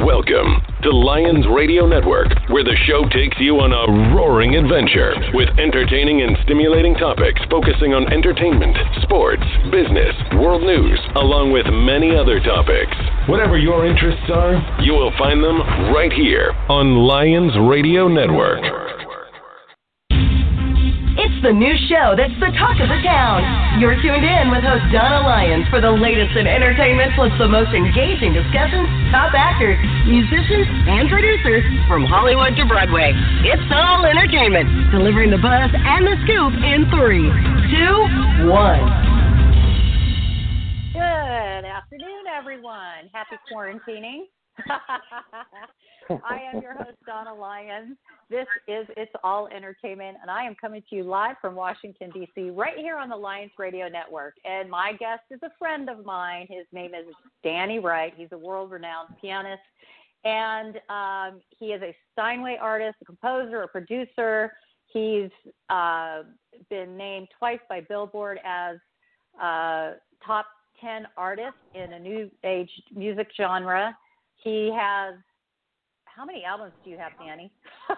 Welcome to Lions Radio Network, where the show takes you on a roaring adventure with entertaining and stimulating topics focusing on entertainment, sports, business, world news, along with many other topics. Whatever your interests are, you will find them right here on Lions Radio Network. It's the new show that's the talk of the town. You're tuned in with host Donna Lyons for the latest in entertainment, plus the most engaging discussions, top actors, musicians, and producers from Hollywood to Broadway. It's all entertainment, delivering the buzz and the scoop in 3, 2, 1. Good afternoon, everyone. Happy quarantining. I am your host, Donna Lyons. This is It's All Entertainment, and I am coming to you live from Washington, D.C., right here on the Lions Radio Network. And my guest is a friend of mine. His name is Danny Wright. He's a world-renowned pianist, and he is a Steinway artist, a composer, a producer. He's been named twice by Billboard as top 10 artist in a new age music genre. He has, how many albums do you have, Danny?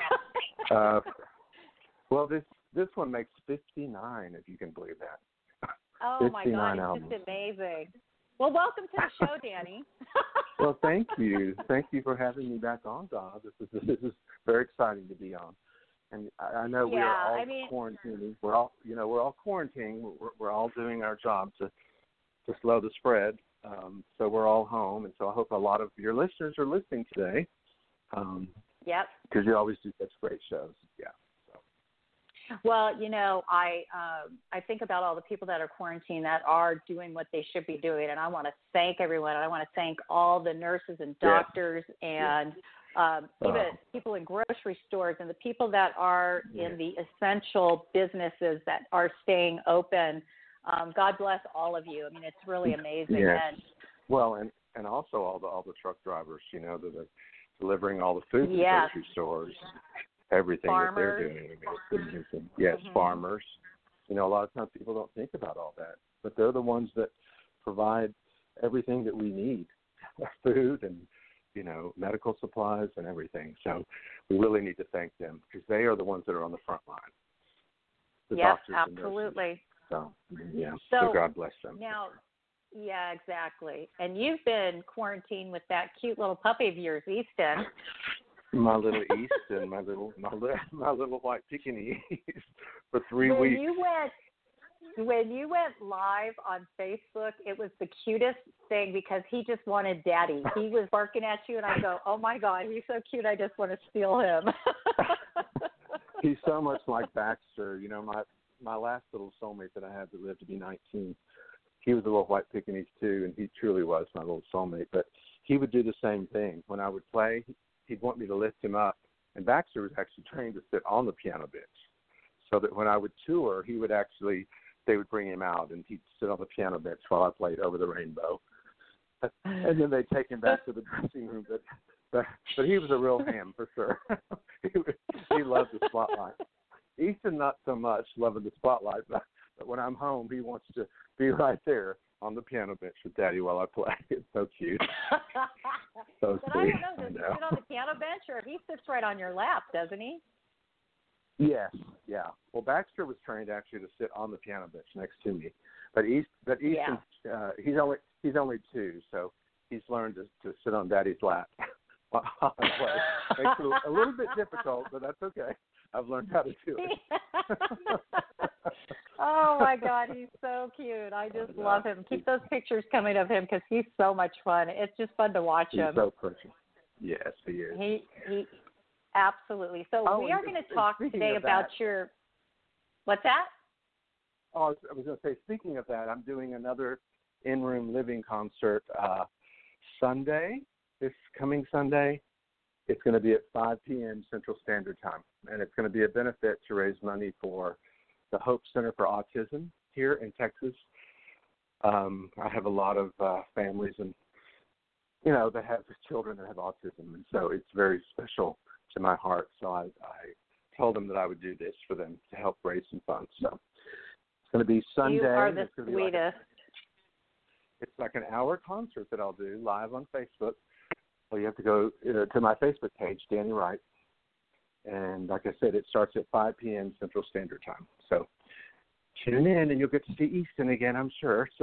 Well, this one makes 59, if you can believe that. Oh my God, it's albums. Just amazing. Well, welcome to the show, Danny. Well, thank you. Thank you for having me back on, Donna. This is very exciting to be on. And I know we are all quarantining. We're all quarantining. We're all doing our job to slow the spread. So we're all home, and so I hope a lot of your listeners are listening today. Yep. Because you always do such great shows. Yeah. So. Well, I think about all the people that are quarantined that are doing what they should be doing, and I want to thank everyone. And I want to thank all the nurses and doctors and even people in grocery stores and the people that are in the essential businesses that are staying open. God bless all of you. I mean, it's really amazing. Yes. And also all the truck drivers, that are delivering all the food to the grocery stores, everything farmers. That they're doing. I mean, it's amazing. Yes, farmers. A lot of times people don't think about all that, but they're the ones that provide everything that we need, food and, medical supplies and everything. So we really need to thank them because they are the ones that are on the front line. Yes, absolutely. So God bless them. Now, yeah, exactly. And you've been quarantined with that cute little puppy of yours, Easton. My little Easton, my little white Pekingese for 3 weeks. When you went live on Facebook, it was the cutest thing because he just wanted daddy. He was barking at you, and I go, oh, my God, he's so cute, I just want to steal him. He's so much like Baxter. My last little soulmate that I had that lived to be 19, he was a little white Pekingese too, and he truly was my little soulmate. But he would do the same thing. When I would play, he'd want me to lift him up. And Baxter was actually trained to sit on the piano bench, so that when I would tour, they would bring him out, and he'd sit on the piano bench while I played Over the Rainbow. And then they'd take him back to the dressing room. But he was a real ham for sure. He loved the spotlight. Easton, not so much loving the spotlight, but when I'm home, he wants to be right there on the piano bench with Daddy while I play. It's so cute. So but sweet. I don't know, does he sit on the piano bench, or he sits right on your lap, doesn't he? Yes, yeah. Well, Baxter was trained actually to sit on the piano bench next to me, but Easton, he's only 2, so he's learned to sit on Daddy's lap while I play. Makes it a little bit difficult, but that's okay. I've learned how to do it. Oh, my God, he's so cute. I just love him. Keep those pictures coming of him because he's so much fun. It's just fun to watch him. He's so precious. Yes, he is. He absolutely. So we are going to talk today about your – what's that? Oh, I was going to say, speaking of that, I'm doing another in-room living concert this coming Sunday. It's going to be at 5 p.m. Central Standard Time, and it's going to be a benefit to raise money for the Hope Center for Autism here in Texas. I have a lot of families and, that have children that have autism, and so it's very special to my heart. So I told them that I would do this for them to help raise some funds. So it's going to be Sunday. You are the sweetest. It's like an hour concert that I'll do live on Facebook. All you have to go to my Facebook page, Danny Wright. And like I said, it starts at 5 p.m. Central Standard Time. So tune in, and you'll get to see Easton again, I'm sure. So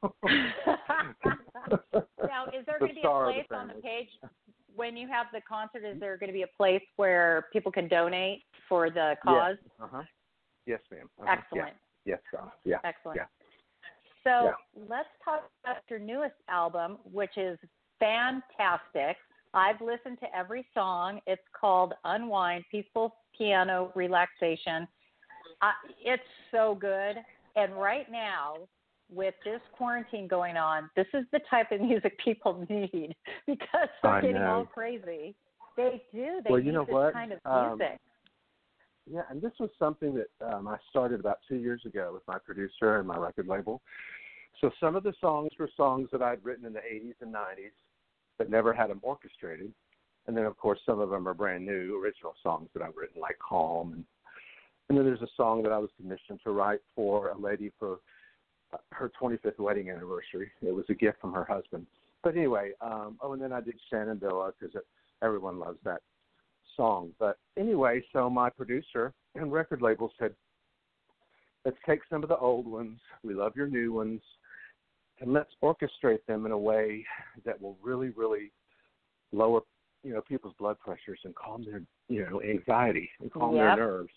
now, is there going to be a place on the page when you have the concert? Is there going to be a place where people can donate for the cause? Yes, yes ma'am. Excellent. Yes, yeah. Excellent. Yeah. So let's talk about your newest album, which is fantastic. I've listened to every song. It's called Unwind, Peaceful Piano Relaxation. It's so good. And right now, with this quarantine going on, this is the type of music people need because they're getting all crazy. They do. They need this kind of music. Yeah, and this was something that I started about 2 years ago with my producer and my record label. So some of the songs were songs that I'd written in the 80s and 90s, but never had them orchestrated. And then, of course, some of them are brand new, original songs that I've written, like Calm. And then there's a song that I was commissioned to write for a lady for her 25th wedding anniversary. It was a gift from her husband. But anyway, and then I did Shenandoah because everyone loves that song. But anyway, so my producer and record label said, let's take some of the old ones. We love your new ones. And let's orchestrate them in a way that will really, really lower, people's blood pressures and calm their, anxiety and calm their nerves.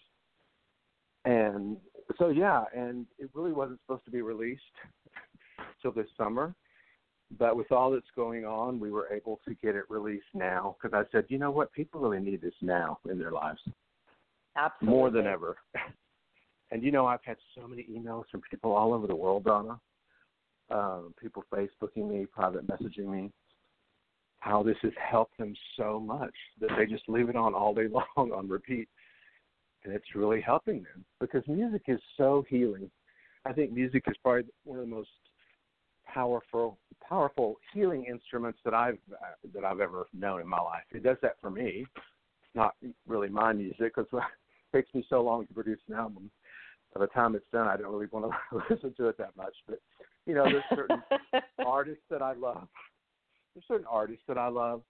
And so, and it really wasn't supposed to be released till this summer. But with all that's going on, we were able to get it released now because I said, you know what, people really need this now in their lives. Absolutely. More than ever. And, I've had so many emails from people all over the world, Donna. People Facebooking me, private messaging me, how this has helped them so much that they just leave it on all day long on repeat. And it's really helping them because music is so healing. I think music is probably one of the most powerful healing instruments that I've ever known in my life. It does that for me. It's not really my music because it takes me so long to produce an album. By the time it's done, I don't really want to listen to it that much. But, there's certain artists that I love. There's certain artists that I love,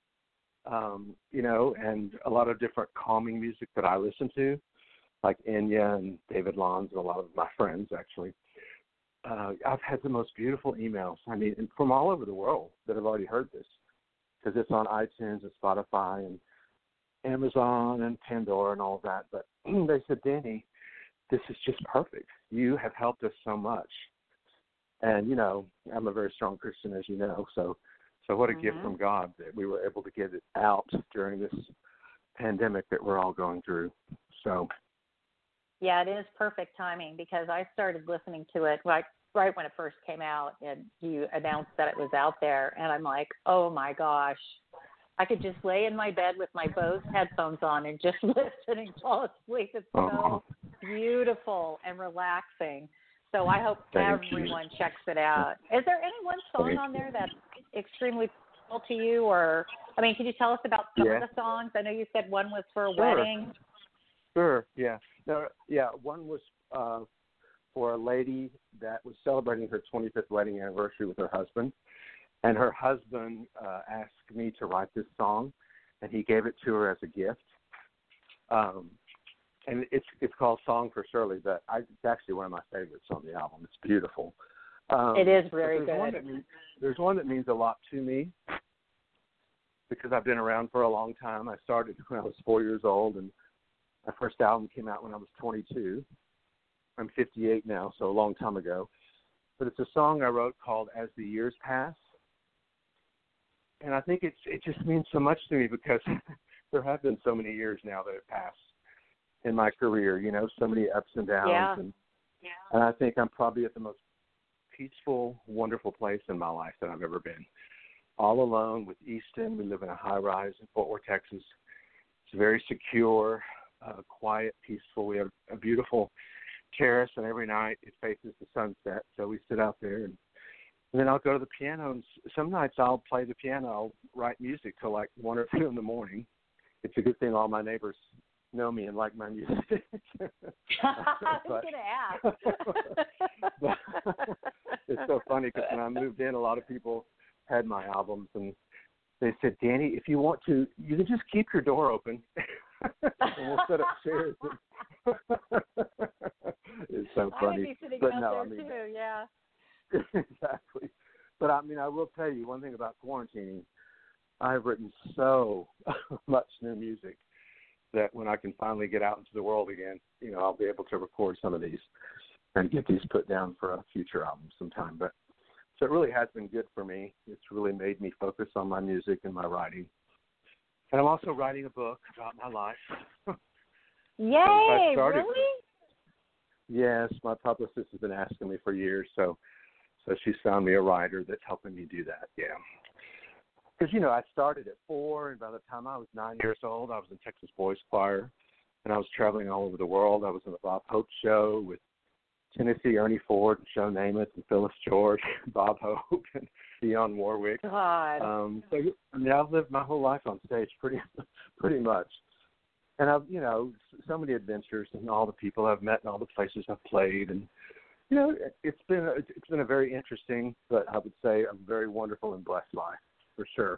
and a lot of different calming music that I listen to, like Enya and David Lons and a lot of my friends, actually. I've had the most beautiful emails, and from all over the world that have already heard this, because it's on iTunes and Spotify and Amazon and Pandora and all of that. But they said, Danny, this is just perfect. You have helped us so much. And, I'm a very strong Christian, as you know, so what a gift from God that we were able to get it out during this pandemic that we're all going through. So. Yeah, it is perfect timing because I started listening to it right when it first came out and you announced that it was out there. And I'm like, oh, my gosh, I could just lay in my bed with my Bose headphones on and just listen and fall asleep. It's so beautiful and relaxing. So I hope everyone checks it out. Is there any one song on there that's extremely personal to you? Or, can you tell us about some of the songs? I know you said one was for a wedding. Sure, yeah. No, one was for a lady that was celebrating her 25th wedding anniversary with her husband. And her husband asked me to write this song, and he gave it to her as a gift. And it's called Song for Shirley, but it's actually one of my favorites on the album. It's beautiful. It is very good. There's one that means a lot to me because I've been around for a long time. I started when I was 4 years old, and my first album came out when I was 22. I'm 58 now, so a long time ago. But it's a song I wrote called As the Years Pass. And I think it just means so much to me because there have been so many years now that have passed in my career, so many ups and downs. Yeah. And I think I'm probably at the most peaceful, wonderful place in my life that I've ever been. All alone with Easton. We live in a high-rise in Fort Worth, Texas. It's very secure, quiet, peaceful. We have a beautiful terrace, and every night it faces the sunset. So we sit out there, and then I'll go to the piano. And some nights I'll play the piano. I'll write music till like 1 or 2 in the morning. It's a good thing all my neighbors know me and like my music. I was going to ask. It's so funny because when I moved in, a lot of people had my albums, and they said, Danny, if you want to, you can just keep your door open, and we'll set up chairs. It's so funny. I would be sitting but out no, there too, yeah. Exactly. But I mean, I will tell you one thing about quarantining. I've written so much new music that when I can finally get out into the world again, I'll be able to record some of these and get these put down for a future album sometime. But so it really has been good for me. It's really made me focus on my music and my writing. And I'm also writing a book about my life. Yay, really? Yes, my publicist has been asking me for years, so she's found me a writer that's helping me do that, yeah. Because, I started at 4, and by the time I was 9 years old, I was in Texas Boys Choir, and I was traveling all over the world. I was on the Bob Hope Show with Tennessee Ernie Ford and Joe Namath and Phyllis George, Bob Hope and Dionne Warwick. God. So, I've lived my whole life on stage pretty much. And I've, so many adventures and all the people I've met and all the places I've played. And, it's been a very interesting, but I would say a very wonderful and blessed life, for sure.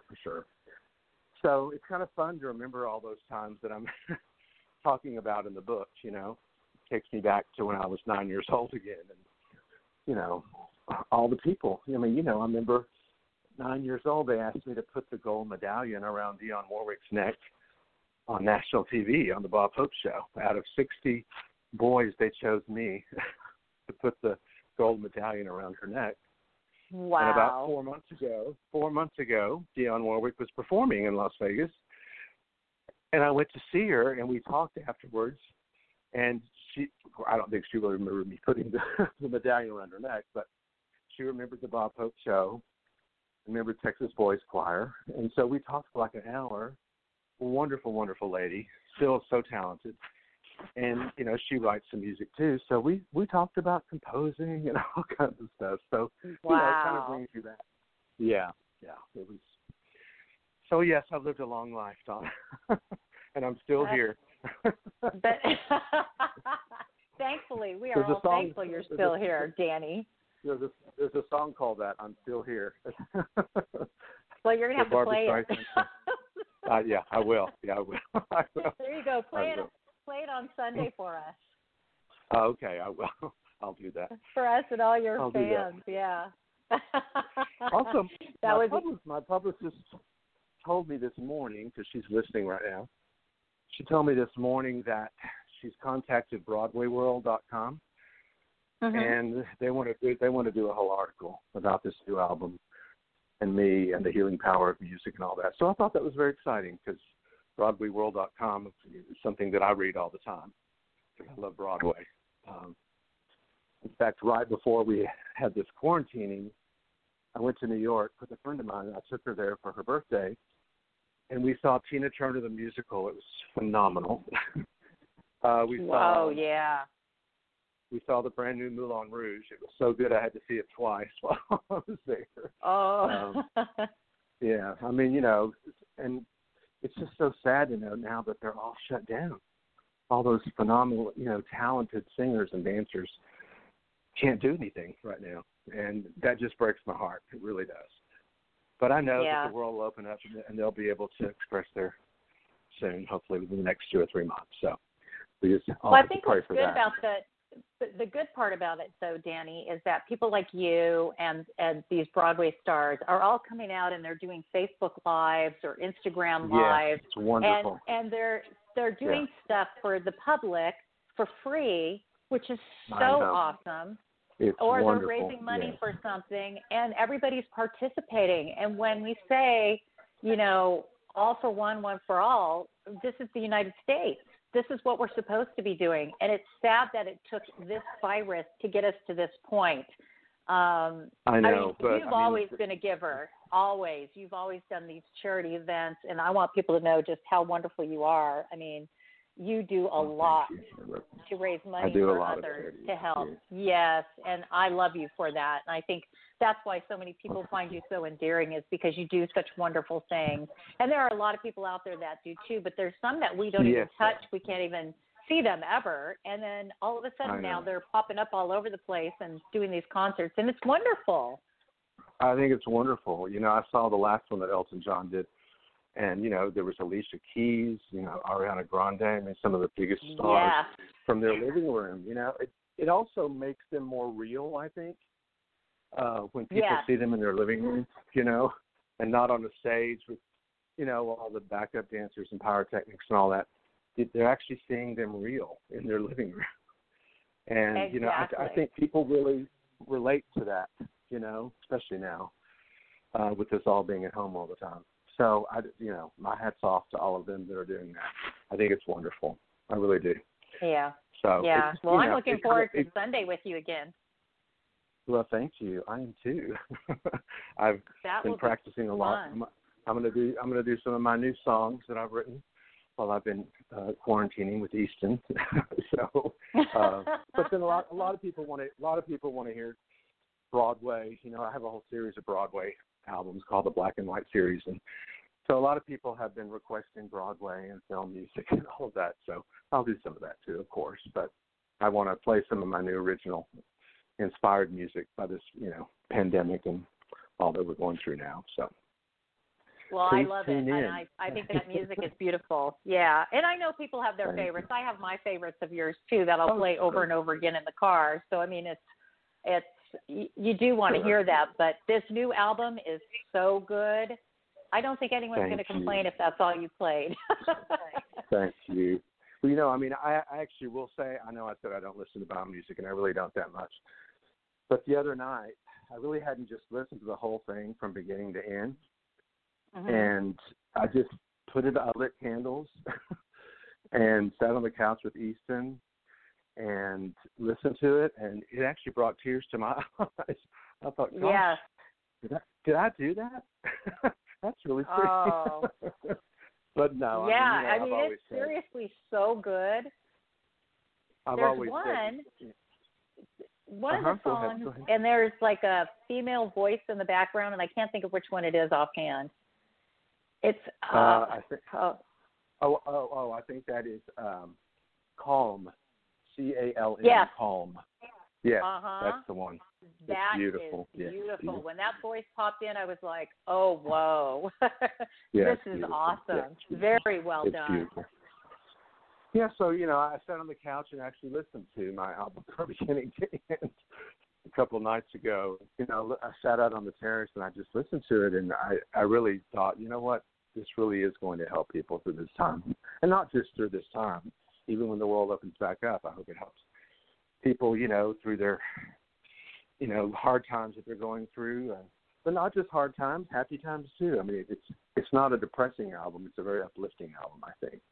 So it's kind of fun to remember all those times that I'm talking about in the book, It takes me back to when I was 9 years old again. And, all the people. I remember 9 years old, they asked me to put the gold medallion around Dionne Warwick's neck on national TV on the Bob Hope Show. Out of 60 boys, they chose me to put the gold medallion around her neck. Wow. And about 4 months ago, Dionne Warwick was performing in Las Vegas, and I went to see her, and we talked afterwards, and I don't think she really remembered me putting the medallion around her neck, but she remembered the Bob Hope Show, remembered Texas Boys Choir, and so we talked for like an hour. Wonderful, wonderful lady, still so talented. And, she writes some music too. So we talked about composing and all kinds of stuff. So, wow. It kind of brings you back. Yeah, it was. So, yes, I've lived a long life, Don, and I'm still here. But thankfully, we are all thankful you're still here, Danny. There's a song called that, I'm Still Here. Well, you're going to have to play it. Yeah, I will. Yeah, I will. There you go. Play it on Sunday for us. Okay, I will. I'll do that. For us and all your fans, yeah. Also, my publicist told me this morning, because she's listening right now, she told me this morning that she's contacted BroadwayWorld.com, and they want to do a whole article about this new album and me and the healing power of music and all that. So I thought that was very exciting, because BroadwayWorld.com is something that I read all the time. I love Broadway. In fact, right before we had this quarantining, I went to New York with a friend of mine. I took her there for her birthday, and we saw Tina Turner the musical. It was phenomenal. We saw the brand new Moulin Rouge. It was so good I had to see it twice while I was there. Oh. Yeah, and it's just so sad to know now that they're all shut down. All those phenomenal, talented singers and dancers can't do anything right now. And that just breaks my heart. It really does. But I know that the world will open up and they'll be able to express their soon, hopefully within the next 2 or 3 months. So we just all I think pray what's for good that. about the good part about it, though, Danny, is that people like you and these Broadway stars are all coming out and they're doing Facebook Lives or Instagram Lives. It's wonderful. And they're doing stuff for the public for free, which is so awesome. It's or wonderful. They're raising money for something, and everybody's participating. And when we say, all for one for all, this is the United States. This is what we're supposed to be doing. And it's sad that it took this virus to get us to this point. I know. But you've always been a giver. Always. You've always done these charity events, and I want people to know just how wonderful you are. You do a lot to raise money for others to help. Yes, and I love you for that. And I think that's why so many people find you so endearing, is because you do such wonderful things. And there are a lot of people out there that do too, but there's some that we don't even touch. We can't even see them ever. And then all of a sudden now they're popping up all over the place and doing these concerts, and it's wonderful. I think it's wonderful. You know, I saw the last one that Elton John did, and, you know, there was Alicia Keys, you know, Ariana Grande, I mean, some of the biggest stars from their living room. You know, it also makes them more real, I think, when people see them in their living room, you know, and not on the stage with, you know, all the backup dancers and pyrotechnics and all that. They're actually seeing them real in their living room. And, you know, I think people really relate to that, you know, especially now with us all being at home all the time. So, you know, my hat's off to all of them that are doing that. I think it's wonderful. I really do. Yeah. So, well, I'm looking forward to Sunday with you again. Well, thank you. I am too. I've been practicing a lot. I'm going to do some of my new songs that I've written while I've been quarantining with Easton. So, but then a lot of people want to hear Broadway. You know, I have a whole series of Broadway albums called the Black and White series, and so a lot of people have been requesting Broadway and film music and all of that. So I'll do some of that too, of course. But I want to play some of my new original inspired music by this, you know, pandemic and all that we're going through now. So. Well, I love it, and I think that music is beautiful. Yeah, and I know people have their favorites. I have my favorites of yours too that I'll play over and over again in the car. So I mean, it's you do want to hear that, but this new album is so good. I don't think anyone's going to complain if that's all you played. Thank you. Well, you know, I mean, I actually will say, I know I said I don't listen to Bob music, and I really don't that much. But the other night, I really hadn't just listened to the whole thing from beginning to end. Mm-hmm. And I just I lit candles and sat on the couch with Easton and listened to it, and it actually brought tears to my eyes. I thought, gosh, did I do that? That's really pretty. Oh. But no. Yeah, I mean, it's seriously so good. There's one of the songs, and there's like a female voice in the background, and I can't think of which one it is offhand. It's I think I think that is Calm, CALM. Yes. Calm. Yes, that's the one. That beautiful. is beautiful. When that voice popped in, I was like, "Oh, whoa! Yeah, this is awesome. Yeah. Very well done." Beautiful. Yeah, so you know, I sat on the couch and actually listened to my album from beginning to end a couple of nights ago. You know, I sat out on the terrace and I just listened to it, and I really thought, you know what, this really is going to help people through this time, and not just through this time. Even when the world opens back up, I hope it helps people, you know, through their, you know, hard times that they're going through, but not just hard times, happy times too. I mean, it's not a depressing album; it's a very uplifting album, I think.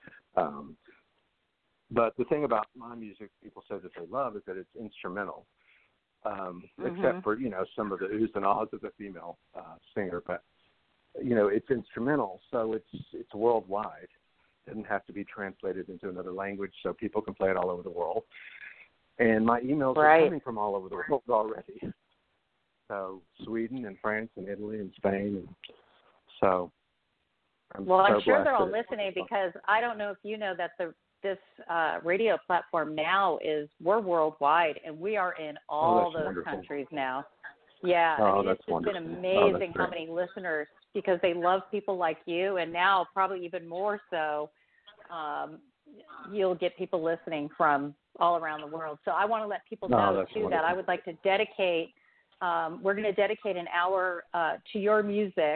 But the thing about my music, people say that they love, is that it's instrumental, except for, you know, some of the oohs and ahs of the female singer. But you know, it's instrumental, so it's worldwide. It doesn't have to be translated into another language, so people can play it all over the world. And my emails are coming from all over the world already. So Sweden and France and Italy and Spain. And so I'm sure they're all listening, because I don't know if you know that this radio platform now we're worldwide, and we are in all those countries now. Yeah, I mean, it's just been amazing how many listeners, because they love people like you, and now probably even more so, you'll get people listening from all around the world. So I want to let people know, too, that I would like to dedicate, we're going to dedicate an hour to your music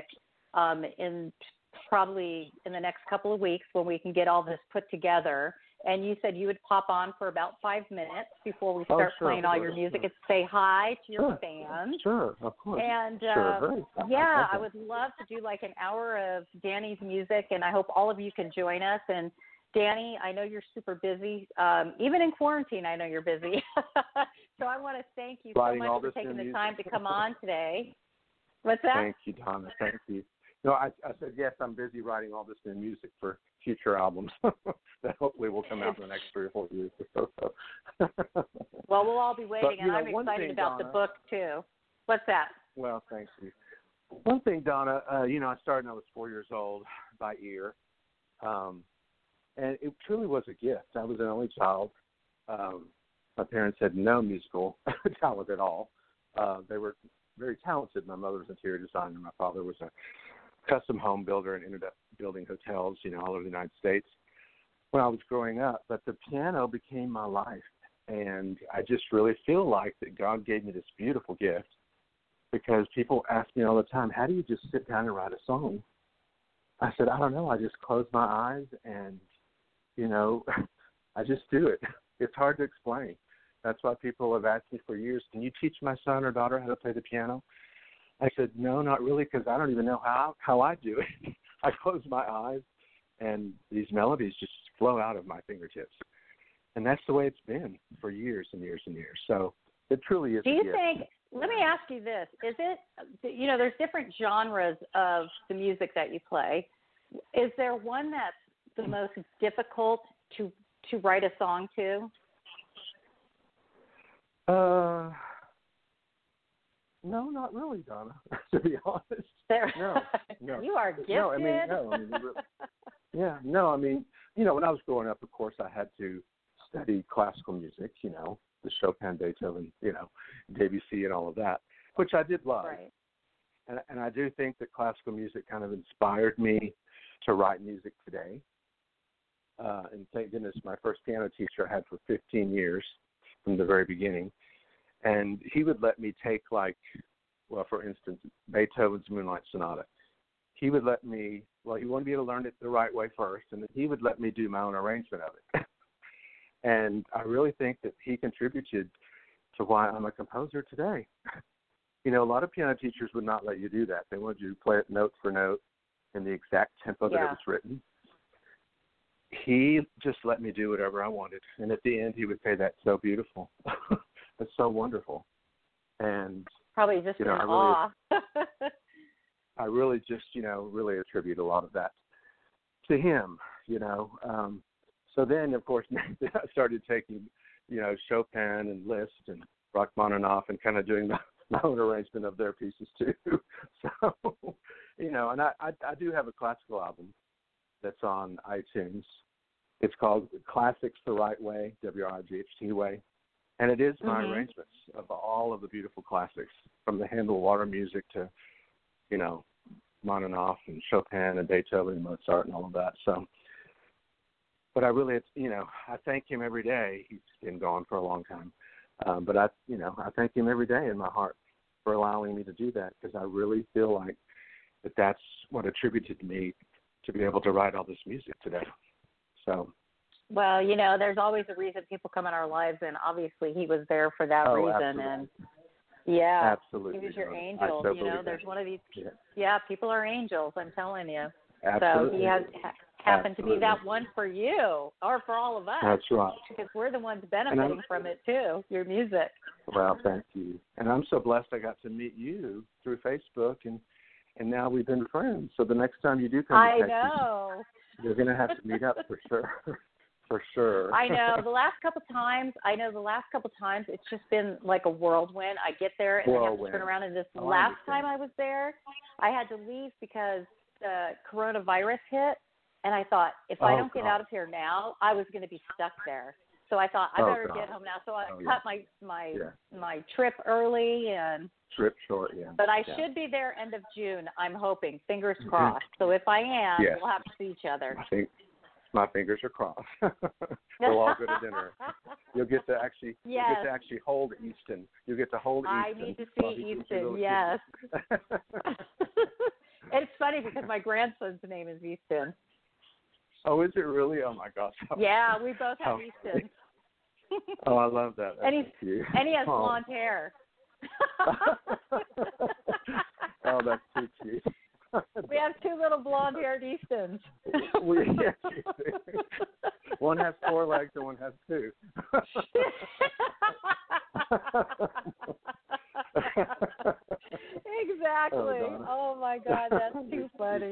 probably in the next couple of weeks when we can get all this put together. And you said you would pop on for about 5 minutes before we start playing all your music and say hi to your fans. Sure, of course. And I would love to do like an hour of Danny's music, and I hope all of you can join us. And Danny, I know you're super busy. Even in quarantine, I know you're busy. So I want to thank you so much for taking the time to come on today. What's that? Thank you, Donna. Thank you. No, I said, yes, I'm busy writing all this new music for future albums that hopefully will come out in the next 3 or 4 years or so. Well, we'll all be waiting, and I'm excited about the book, too. What's that? Well, thank you. One thing, Donna, you know, I started when I was 4 years old by ear, and it truly was a gift. I was an only child. My parents had no musical talent at all. They were very talented. My mother was an interior designer. My father was a custom home builder and ended up building hotels, all over the United States when I was growing up. But the piano became my life. And I just really feel like that God gave me this beautiful gift, because people ask me all the time, how do you just sit down and write a song? I said, I don't know. I just close my eyes and, I just do it. It's hard to explain. That's why people have asked me for years, can you teach my son or daughter how to play the piano? I said, no, not really, because I don't even know how I do it. I close my eyes and these melodies just flow out of my fingertips. And that's the way it's been for years and years and years. So it truly is. Do you think, let me ask you this, is it, there's different genres of the music that you play. Is there one that's the most difficult to write a song to? No, not really, Donna, to be honest. No. You are gifted. When I was growing up, of course, I had to study classical music, the Chopin, Beethoven, Debussy and all of that, which I did love. Right. And I do think that classical music kind of inspired me to write music today. And thank goodness my first piano teacher I had for 15 years from the very beginning. And he would let me take for instance, Beethoven's Moonlight Sonata. He would let me, he wanted me to learn it the right way first, and then he would let me do my own arrangement of it. And I really think that he contributed to why I'm a composer today. A lot of piano teachers would not let you do that. They wanted you to play it note for note in the exact tempo that it was written. He just let me do whatever I wanted. And at the end, he would say, that's so beautiful. That's so wonderful. And probably just in awe. I really just, really attribute a lot of that to him, So then, of course, I started taking, Chopin and Liszt and Rachmaninoff and kind of doing my own arrangement of their pieces too. So, and I do have a classical album that's on iTunes. It's called Classics the Right Way, WRIGHT Way. And it is my arrangements of all of the beautiful classics, from the Handel Water music to, Rachmaninoff and Chopin and Beethoven and Mozart and all of that. So, but I really, I thank him every day. He's been gone for a long time. But I thank him every day in my heart for allowing me to do that, because I really feel like that's what attributed me to be able to write all this music today. So. Well, there's always a reason people come in our lives, and obviously he was there for that reason. Absolutely. And absolutely, he was your angel. There's one of these. Yeah, people are angels. I'm telling you. Absolutely. So he has happened to be that one for you, or for all of us. That's right. Because we're the ones benefiting from it too. Your music. Well, thank you. And I'm so blessed I got to meet you through Facebook, and now we've been friends. So the next time you do come to Texas, you're going to have to meet up for sure. For sure. I know. The last couple times, it's just been like a whirlwind. I get there and I have to turn around. And this last time I was there, I had to leave because the coronavirus hit. And I thought, if I don't get out of here now, I was going to be stuck there. So I thought, I better get home now. So I cut my trip early. And trip short, But I should be there end of June, I'm hoping. Fingers crossed. So if I am, we'll have to see each other. I think my fingers are crossed. We'll all go to dinner. You'll get to actually hold Easton. You'll get to hold Easton. I need to see Easton, yes. It's funny because my grandson's name is Easton. Oh, is it really? Oh, my gosh. Yeah, we both have Easton. Oh, I love that. That's cute. And he has blonde hair. Oh, that's too cute. We have two little blonde-haired Eastons. One has 4 legs and one has 2. Exactly. Oh my God, that's too funny.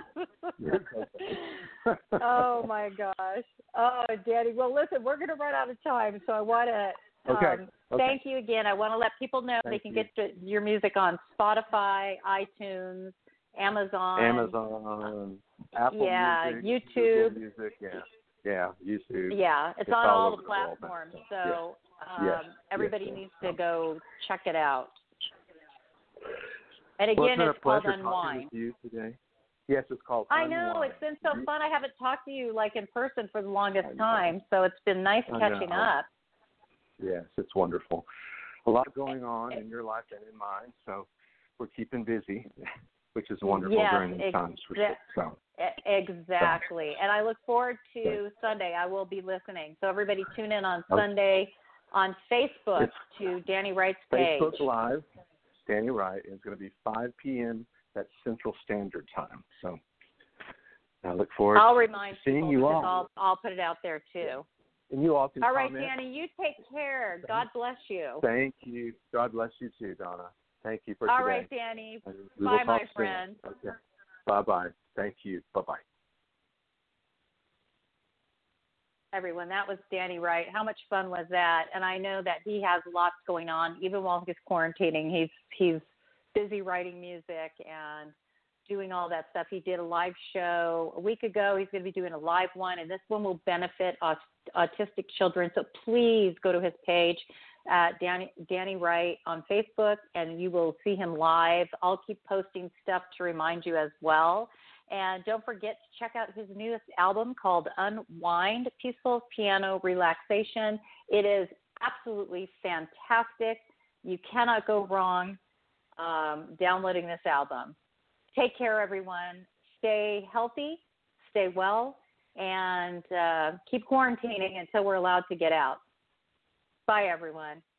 Oh my gosh. Oh, Danny. Well, listen, we're going to run out of time, so I want to thank you again. I want to let people know they can get your music on Spotify, iTunes, Amazon, Apple Music, YouTube. Google Music, YouTube. Yeah, it's on all the platforms. So everybody needs to go check it out. And again, well, it's called talking Unwind. with you today. Yes, it's called I Unwind. know, it's been so fun. I haven't talked to you like in person for the longest time, so it's been nice catching up. Yes, it's wonderful. A lot going on in your life and in mine, so we're keeping busy, which is wonderful during these times for sure. So. Exactly. And I look forward to Sunday. I will be listening. So everybody tune in on Sunday on Facebook to Danny Wright's page. Facebook Live, Danny Wright, is going to be 5 p.m. That's Central Standard Time. So I look forward to seeing you all. I'll put it out there too. And you all can All right, comment. Danny, you take care. God bless you. Thank you. God bless you too, Donna. Thank you for today. All right, Danny. Bye, my friend. Okay. Bye-bye. Thank you. Bye-bye. Everyone, that was Danny Wright. How much fun was that? And I know that he has lots going on. Even while he's quarantining, he's busy writing music and doing all that stuff. He did a live show a week ago. He's going to be doing a live one, and this one will benefit autistic children. So please go to his page, Danny Wright on Facebook, and you will see him live. I'll keep posting stuff to remind you as well. And don't forget to check out his newest album called Unwind, Peaceful Piano Relaxation. It is absolutely fantastic. You cannot go wrong downloading this album. Take care, everyone. Stay healthy, stay well, and keep quarantining until we're allowed to get out. Bye, everyone.